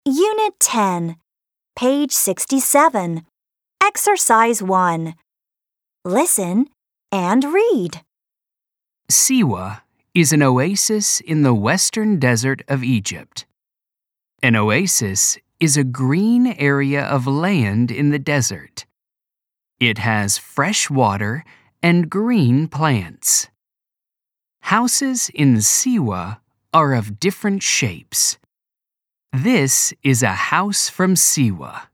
Unit 10, page 67, Exercise 1. Listen and read. Siwa is an oasis in the western desert of Egypt. An oasis is a green area of land in the desert. It has fresh water and green plants. Houses in Siwa are of different shapes. This is a house from Siwa.